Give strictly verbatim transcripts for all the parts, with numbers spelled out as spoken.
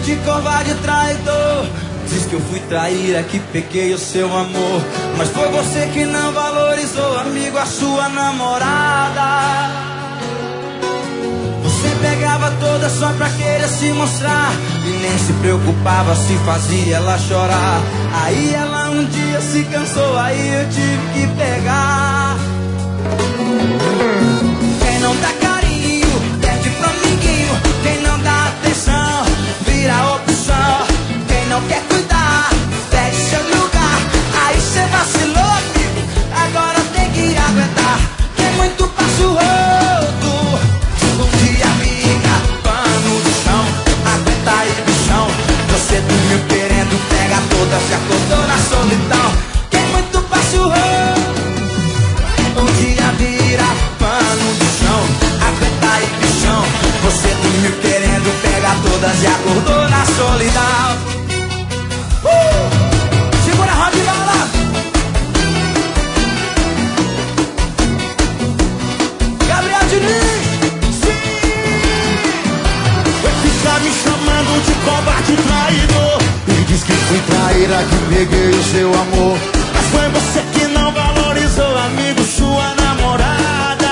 de covarde traidor. Diz que eu fui traíra, que peguei o seu amor. Mas foi você que não valorizou, amigo, a sua namorada. Você pegava toda só pra querer se mostrar e nem se preocupava se fazia ela chorar. Aí ela um dia se cansou, aí eu tive que pegar. Quem não dá carinho, perde pro amiguinho. Quem não dá atenção, vira opção. Quem não quer cuidar, perde seu lugar. Aí cê vacilou, amigo, agora tem que aguentar. Quem muito passa o rodo, um dia amiga, pano de chão. Aguenta aí, bichão. Você dormiu querendo, pega toda, se acordou na solidão. Quem muito passa o rodo, um dia vira pano de chão. Aguenta aí, bichão. Você dormiu querendo, pega todas e acordou na solidão. Uh! Segura a roda e vai lá. Gabriel Diniz. Fica me chamando de covarde traidor e diz que fui traíra, que peguei o seu amor. Mas foi você que não valorizou, amigo, sua namorada.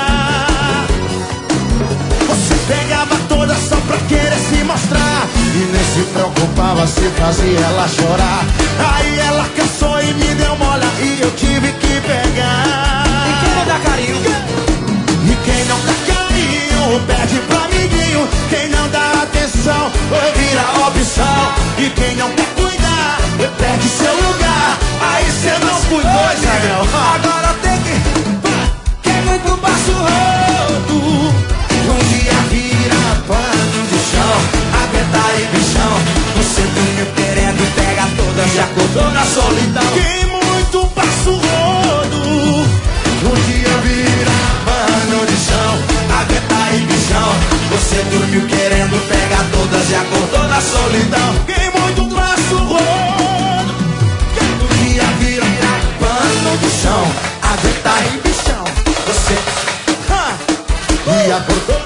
Você pegava toda só pra querer se mostrar e nem se preocupava se fazia ela chorar. Aí ela cansou e me deu mola e eu tive que pegar. E quem não dá carinho? E quem não dá carinho, perde pro amiguinho. Quem não dá atenção, vira opção. E quem não quer cuidar, perde seu lugar. Aí cê não cuidou, Israel. Agora tem que... Quem muito passa o rodo, um dia vira pano de chão. Aguenta aí, bichão. Você dormiu querendo, pega todas e acordou na solidão. Quem muito passa o rodo, um dia vira pano de chão. Aguenta aí, bichão. Você dormiu querendo, pega todas e acordou na solidão. quem muito passa o rodo, Um dia vira pano de chão. Aguenta aí, bichão. Você e acordou